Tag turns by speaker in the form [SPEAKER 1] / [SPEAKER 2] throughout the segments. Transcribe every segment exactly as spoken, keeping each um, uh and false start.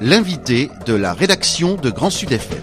[SPEAKER 1] l'invité de la rédaction de Grand Sud F M.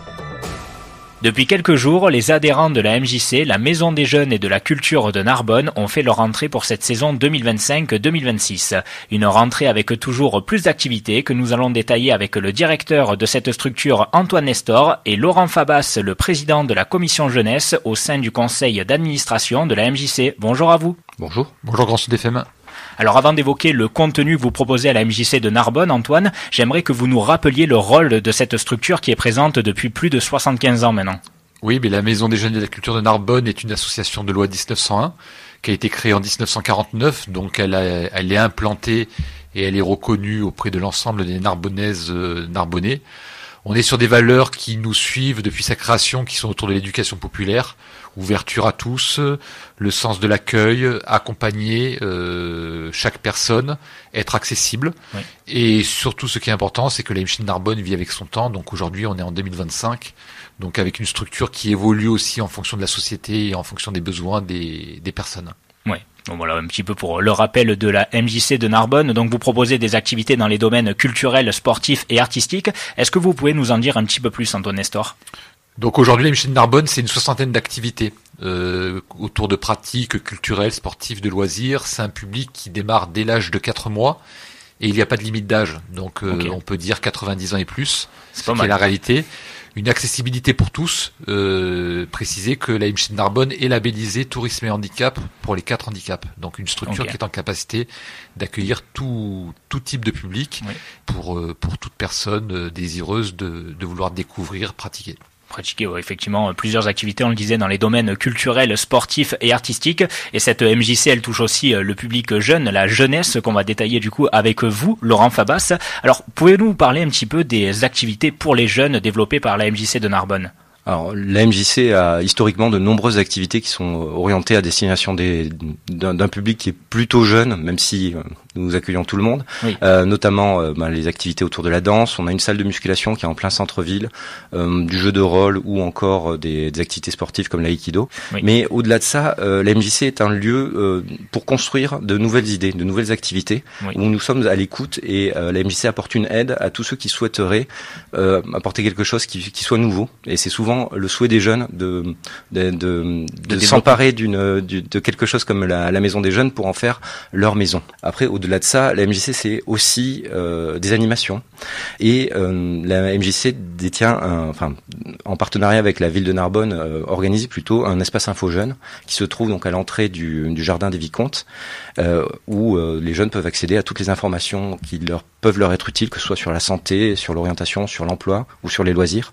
[SPEAKER 2] Depuis quelques jours, les adhérents de la M J C, la Maison des Jeunes et de la Culture de Narbonne, ont fait leur entrée pour cette saison deux mille vingt-cinq deux mille vingt-six. Une rentrée avec toujours plus d'activités que nous allons détailler avec le directeur de cette structure, Antoine Nestor, et Laurent Fabas, le président de la commission jeunesse au sein du conseil d'administration de la M J C. Bonjour à vous.
[SPEAKER 3] Bonjour. Bonjour Grand Sud F M.
[SPEAKER 2] Alors avant d'évoquer le contenu que vous proposez à la M J C de Narbonne, Antoine, j'aimerais que vous nous rappeliez le rôle de cette structure qui est présente depuis plus de soixante-quinze ans maintenant.
[SPEAKER 3] Oui, mais la Maison des Jeunes et de la Culture de Narbonne est une association de loi dix-neuf cent un qui a été créée en dix-neuf cent quarante-neuf, donc elle, a, elle est implantée et elle est reconnue auprès de l'ensemble des Narbonnaises euh, Narbonnais. On est sur des valeurs qui nous suivent depuis sa création, qui sont autour de l'éducation populaire, ouverture à tous, le sens de l'accueil, accompagner euh, chaque personne, être accessible. Oui. Et surtout, ce qui est important, c'est que la M J C de Narbonne vit avec son temps. Donc aujourd'hui, on est en deux mille vingt-cinq, donc avec une structure qui évolue aussi en fonction de la société et en fonction des besoins des, des personnes.
[SPEAKER 2] Oui. Donc voilà un petit peu pour le rappel de la M J C de Narbonne. Donc vous proposez des activités dans les domaines culturels, sportifs et artistiques. Est-ce que vous pouvez nous en dire un petit peu plus, Antoine Nestor ?
[SPEAKER 3] Donc aujourd'hui, la M J C de Narbonne, c'est une soixantaine d'activités euh, autour de pratiques culturelles, sportives, de loisirs. C'est un public qui démarre dès l'âge de quatre mois et il n'y a pas de limite d'âge. Donc euh, okay. On peut dire quatre-vingt-dix ans et plus, c'est ce qui est la réalité. Une accessibilité pour tous, euh, préciser que la M J C de Narbonne est labellisée tourisme et handicap pour les quatre handicaps. Donc une structure okay. qui est en capacité d'accueillir tout, tout type de public oui. pour, euh, pour toute personne euh, désireuse de, de vouloir découvrir, pratiquer.
[SPEAKER 2] Pratiquer ouais, effectivement plusieurs activités, on le disait, dans les domaines culturels, sportifs et artistiques. Et cette M J C, elle touche aussi le public jeune, la jeunesse, qu'on va détailler du coup avec vous, Laurent Fabas. Alors, pouvez-vous nous parler un petit peu des activités pour les jeunes développées par la M J C de Narbonne ?
[SPEAKER 4] Alors, la M J C a historiquement de nombreuses activités qui sont orientées à destination des, d'un, d'un public qui est plutôt jeune, même si nous accueillons tout le monde, oui. euh, notamment euh, ben, les activités autour de la danse. On a une salle de musculation qui est en plein centre-ville, euh, du jeu de rôle ou encore euh, des, des activités sportives comme l'aïkido. Oui. Mais au-delà de ça, euh, la M J C est un lieu euh, pour construire de nouvelles idées, de nouvelles activités, oui. où nous sommes à l'écoute et euh, la M J C apporte une aide à tous ceux qui souhaiteraient euh, apporter quelque chose qui, qui soit nouveau. Et c'est souvent le souhait des jeunes de de, de, de, de s'emparer d'une, d'une de quelque chose comme la, la Maison des Jeunes pour en faire leur maison. Après, au-delà Au-delà de ça, la M J C, c'est aussi euh, des animations. Et euh, la M J C détient, un, enfin, en partenariat avec la ville de Narbonne, euh, organise plutôt un espace info jeunes qui se trouve donc à l'entrée du, du jardin des Vicomtes, euh, où euh, les jeunes peuvent accéder à toutes les informations qui leur peuvent leur être utiles, que ce soit sur la santé, sur l'orientation, sur l'emploi ou sur les loisirs.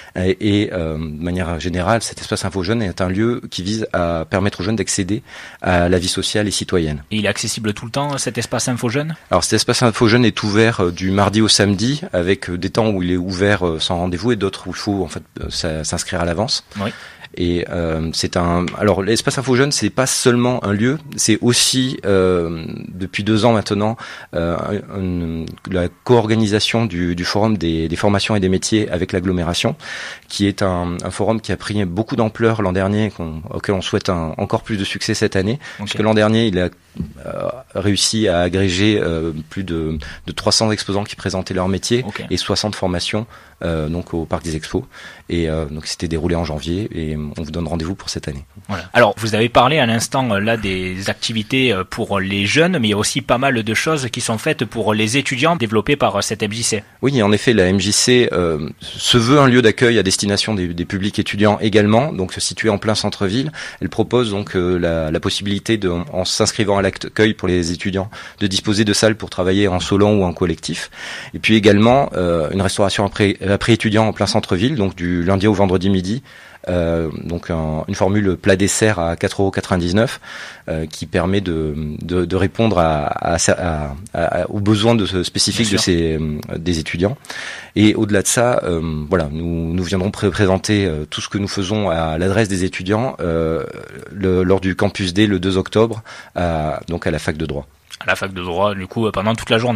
[SPEAKER 4] Et, et euh, de manière générale, cet espace info jeunes est un lieu qui vise à permettre aux jeunes d'accéder à la vie sociale et citoyenne.
[SPEAKER 2] Et il est accessible tout le temps, cet espace info jeunes ?
[SPEAKER 4] Alors cet espace info jeunes est ouvert euh, du mardi au samedi, avec des temps où il est ouvert euh, sans rendez-vous et d'autres où il faut en fait euh, s'inscrire à l'avance. Oui. Et euh, c'est un. Alors l'espace info jeunes, c'est pas seulement un lieu, c'est aussi euh, depuis deux ans maintenant euh, une, la co-organisation du, du forum des, des formations et des métiers avec l'agglomération, qui est un, un forum qui a pris beaucoup d'ampleur l'an dernier, qu'on, auquel on souhaite un, encore plus de succès cette année, okay. Puisque l'an dernier il a euh, réussi à agréger euh, plus de, de trois cents exposants qui présentaient leur métier okay. et soixante formations euh, donc au Parc des Expos. Et euh, donc c'était déroulé en janvier et on vous donne rendez-vous pour cette année.
[SPEAKER 2] Voilà. Alors, vous avez parlé à l'instant là des activités pour les jeunes, mais il y a aussi pas mal de choses qui sont faites pour les étudiants développées par cette M J C.
[SPEAKER 4] Oui, en effet, la M J C euh, se veut un lieu d'accueil à destination des, des publics étudiants également, donc situé en plein centre-ville. Elle propose donc euh, la, la possibilité, de, en s'inscrivant à l'accueil pour les étudiants, de disposer de salles pour travailler en solo ou en collectif. Et puis également euh, une restauration après, après étudiant en plein centre-ville, donc du lundi au vendredi midi. Euh, donc un, une formule plat dessert à quatre euros quatre-vingt-dix-neuf euh, qui permet de, de, de répondre à, à, à, à, aux besoins de, spécifiques de ces, euh, des étudiants. Et au-delà de ça, euh, voilà, nous, nous viendrons pré- présenter euh, tout ce que nous faisons à l'adresse des étudiants euh, le, lors du Campus D le deux octobre, à, donc à la fac de droit.
[SPEAKER 2] À la fac de droit, du coup, pendant toute la journée.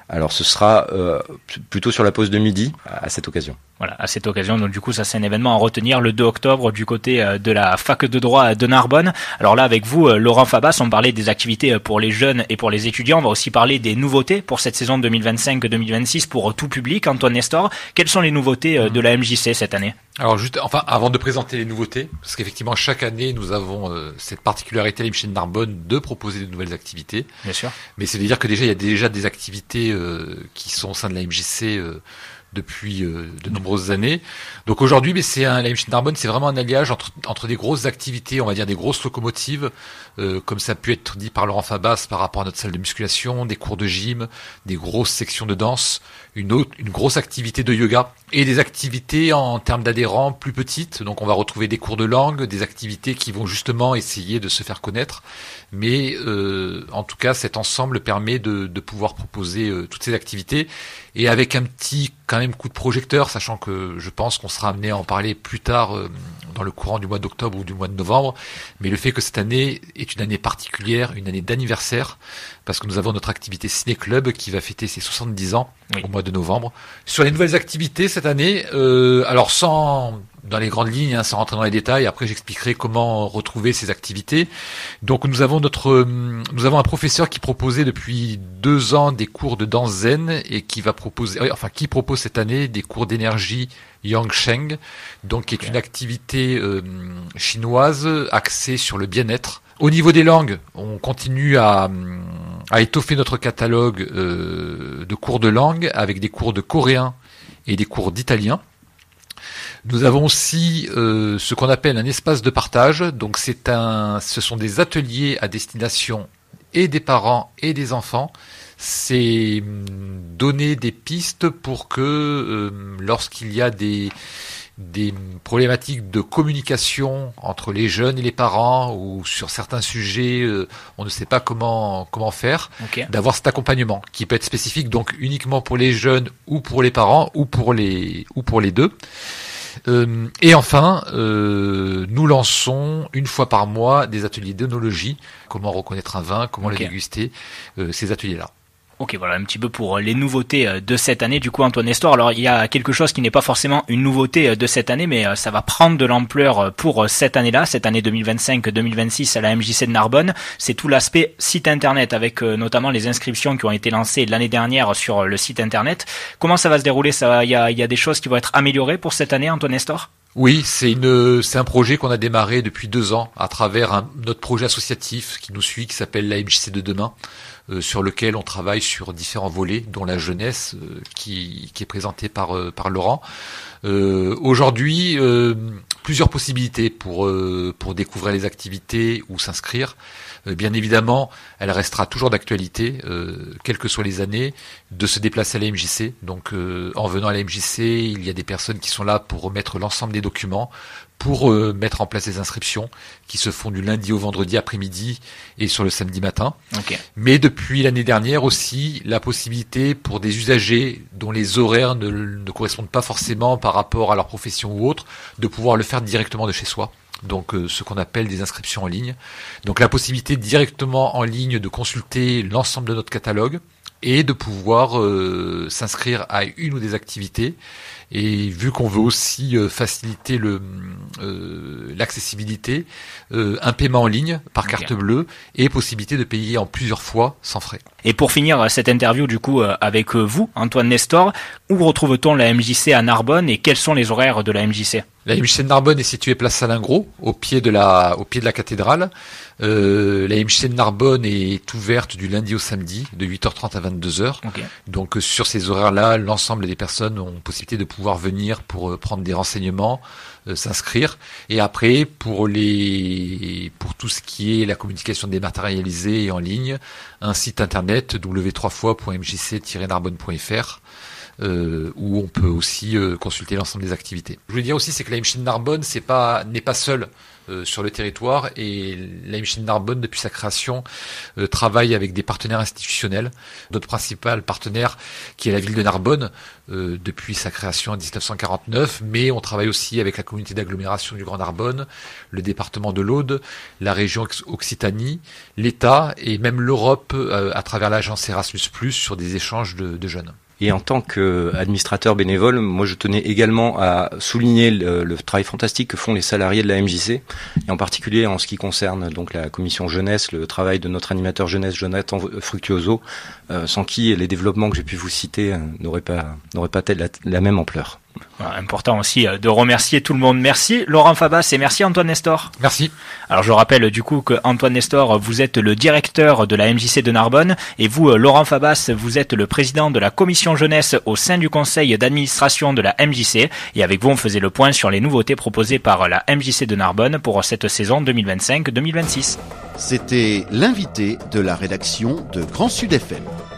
[SPEAKER 4] Alors ce sera euh, plutôt sur la pause de midi à cette occasion.
[SPEAKER 2] Voilà, à cette occasion, donc du coup ça c'est un événement à retenir le deux octobre du côté de la fac de droit de Narbonne. Alors là avec vous Laurent Fabas, on parlait des activités pour les jeunes et pour les étudiants, on va aussi parler des nouveautés pour cette saison deux mille vingt-cinq deux mille vingt-six pour tout public. Antoine Nestor, quelles sont les nouveautés de la M J C cette année?
[SPEAKER 3] Alors juste, enfin avant de présenter les nouveautés, parce qu'effectivement chaque année nous avons euh, cette particularité à l'M J C de Narbonne de proposer de nouvelles activités.
[SPEAKER 2] Bien sûr.
[SPEAKER 3] Mais c'est de dire que déjà il y a déjà des activités euh, qui sont au sein de la M J C euh, depuis euh, de nombreuses années. Donc aujourd'hui, mais c'est un, la M J C de Narbonne, c'est vraiment un alliage entre, entre des grosses activités, on va dire des grosses locomotives, euh, comme ça a pu être dit par Laurent Fabas par rapport à notre salle de musculation, des cours de gym, des grosses sections de danse, une autre, une grosse activité de yoga et des activités en, en termes d'adhérents plus petites. Donc on va retrouver des cours de langue, des activités qui vont justement essayer de se faire connaître. Mais euh, en tout cas, cet ensemble permet de, de pouvoir proposer euh, toutes ces activités et avec un petit quand même coup de projecteur, sachant que je pense qu'on sera amené à en parler plus tard euh, dans le courant du mois d'octobre ou du mois de novembre. Mais le fait que cette année est une année particulière, une année d'anniversaire, parce que nous avons notre activité Ciné Club qui va fêter ses soixante-dix ans oui. au mois de novembre. Sur les nouvelles activités cette année, euh, alors sans dans les grandes lignes, hein, sans rentrer dans les détails, après j'expliquerai comment retrouver ces activités. Donc nous avons notre, nous avons un professeur qui proposait depuis deux ans des cours de danse zen et qui va proposer, enfin qui propose cette année des cours d'énergie Yang Sheng, donc qui est okay. une activité euh, chinoise axée sur le bien-être. Au niveau des langues, on continue à, à étoffer notre catalogue euh, de cours de langue avec des cours de coréen et des cours d'italien. Nous avons aussi euh, ce qu'on appelle un espace de partage. Donc c'est un, ce sont des ateliers à destination et des parents et des enfants. C'est donner des pistes pour que euh, lorsqu'il y a des des problématiques de communication entre les jeunes et les parents ou sur certains sujets euh, on ne sait pas comment comment faire, okay. d'avoir cet accompagnement qui peut être spécifique donc uniquement pour les jeunes ou pour les parents ou pour les ou pour les deux. Euh, et enfin, euh, nous lançons une fois par mois des ateliers d'œnologie, comment reconnaître un vin, comment okay. le déguster, euh, ces ateliers-là.
[SPEAKER 2] Ok, voilà un petit peu pour les nouveautés de cette année. Du coup, Antoine Nestor, alors il y a quelque chose qui n'est pas forcément une nouveauté de cette année, mais ça va prendre de l'ampleur pour cette année-là, cette année deux mille vingt-cinq deux mille vingt-six à la M J C de Narbonne. C'est tout l'aspect site internet, avec notamment les inscriptions qui ont été lancées l'année dernière sur le site internet. Comment ça va se dérouler? Ça, il y a, il y a des choses qui vont être améliorées pour cette année, Antoine Nestor?
[SPEAKER 3] Oui, c'est une, c'est un projet qu'on a démarré depuis deux ans à travers un, notre projet associatif qui nous suit, qui s'appelle la M J C de demain, euh, sur lequel on travaille sur différents volets, dont la jeunesse, euh, qui, qui est présentée par, euh, par Laurent. Euh, aujourd'hui, euh, plusieurs possibilités pour, euh, pour découvrir les activités ou s'inscrire. Euh, bien évidemment, elle restera toujours d'actualité, euh, quelles que soient les années, de se déplacer à la M J C. Donc, euh, en venant à la M J C, il y a des personnes qui sont là pour remettre l'ensemble des documents, pour euh, mettre en place les inscriptions qui se font du lundi au vendredi après-midi et sur le samedi matin.
[SPEAKER 2] Okay.
[SPEAKER 3] Mais depuis l'année dernière aussi, la possibilité pour des usagers dont les horaires ne, ne correspondent pas forcément par rapport à leur profession ou autre, de pouvoir le faire directement de chez soi. Donc euh, ce qu'on appelle des inscriptions en ligne. Donc la possibilité directement en ligne de consulter l'ensemble de notre catalogue et de pouvoir euh, s'inscrire à une ou des activités. Et vu qu'on veut aussi euh, faciliter le euh, l'accessibilité, euh, un paiement en ligne par carte okay. bleue et possibilité de payer en plusieurs fois sans frais.
[SPEAKER 2] Et pour finir cette interview du coup avec vous, Antoine Nestor, où retrouve-t-on la M J C à Narbonne et quels sont les horaires de la M J C?
[SPEAKER 3] La M J C de Narbonne est située place Salingros, au pied de la au pied de la cathédrale. Euh, la M J C de Narbonne est ouverte du lundi au samedi de huit heures trente à vingt-deux heures.
[SPEAKER 2] Okay.
[SPEAKER 3] Donc sur ces horaires-là, l'ensemble des personnes ont possibilité de pouvoir venir pour euh, prendre des renseignements, euh, s'inscrire. Et après, pour les pour tout ce qui est la communication dématérialisée et en ligne, un site internet w w w point m j c tiret narbonne point f r euh, où on peut aussi euh, consulter l'ensemble des activités. Je voulais dire aussi, c'est que la M J C de Narbonne c'est pas, n'est pas seule euh, sur le territoire, et la M J C de Narbonne, depuis sa création, euh, travaille avec des partenaires institutionnels. Notre principal partenaire, qui est la ville de Narbonne, euh, depuis sa création en dix-neuf cent quarante-neuf, mais on travaille aussi avec la communauté d'agglomération du Grand Narbonne, le département de l'Aude, la région Occitanie, l'État et même l'Europe euh, à travers l'agence Erasmus plus, sur des échanges de, de jeunes.
[SPEAKER 4] Et en tant qu'administrateur bénévole, moi je tenais également à souligner le, le travail fantastique que font les salariés de la M J C, et en particulier en ce qui concerne donc la commission jeunesse, le travail de notre animateur jeunesse Jonathan Fructuoso, euh, sans qui les développements que j'ai pu vous citer euh, n'auraient pas n'auraient pas la, la même ampleur.
[SPEAKER 2] Important aussi de remercier tout le monde. Merci Laurent Fabas et merci Antoine Nestor.
[SPEAKER 3] Merci.
[SPEAKER 2] Alors je rappelle du coup que Antoine Nestor, vous êtes le directeur de la M J C de Narbonne, et vous Laurent Fabas, vous êtes le président de la commission jeunesse au sein du conseil d'administration de la M J C, et avec vous on faisait le point sur les nouveautés proposées par la M J C de Narbonne pour cette saison deux mille vingt-cinq deux mille vingt-six.
[SPEAKER 1] C'était l'invité de la rédaction de Grand Sud F M.